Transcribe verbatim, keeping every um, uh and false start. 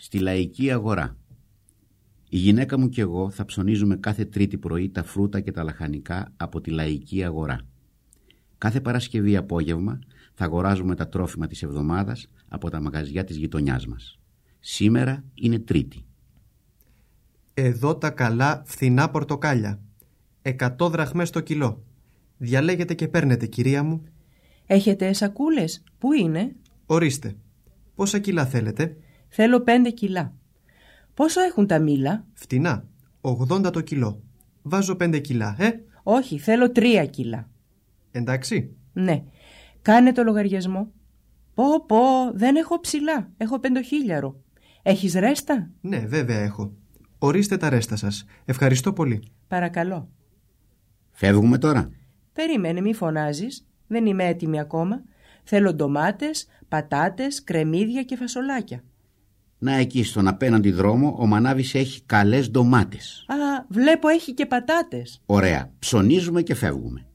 στη λαϊκή αγορά. Η γυναίκα μου και εγώ θα ψωνίζουμε κάθε Τρίτη πρωί τα φρούτα και τα λαχανικά από τη λαϊκή αγορά. Κάθε Παρασκευή απόγευμα θα αγοράζουμε τα τρόφιμα της εβδομάδας από τα μαγαζιά της γειτονιάς μας. Σήμερα είναι Τρίτη. Εδώ τα καλά φθηνά πορτοκάλια. Εκατό δραχμές το κιλό. Διαλέγετε και παίρνετε, κυρία μου. Έχετε σακούλες. Πού είναι? Ορίστε. Πόσα κιλά θέλετε? Θέλω πέντε κιλά. Πόσο έχουν τα μήλα? Φτηνά. ογδόντα το κιλό. Βάζω πέντε κιλά, ε? Όχι, θέλω τρία κιλά. Εντάξει. Ναι. Κάνε το λογαριασμό. Πω πω, δεν έχω ψηλά. Έχω πεντοχίλιαρο. Έχεις ρέστα? Ναι, βέβαια έχω. Ορίστε τα ρέστα σας. Ευχαριστώ πολύ. Παρακαλώ. Φεύγουμε τώρα? Περίμενε, μη φωνάζεις. Δεν είμαι έτοιμη ακόμα. Θέλω ντομάτες, πατάτες, κρεμμύδια και φασολάκια. Να, εκεί στον απέναντι δρόμο ο Μανάβης έχει καλές ντομάτες. Α, βλέπω έχει και πατάτες. Ωραία. Ψωνίζουμε και φεύγουμε.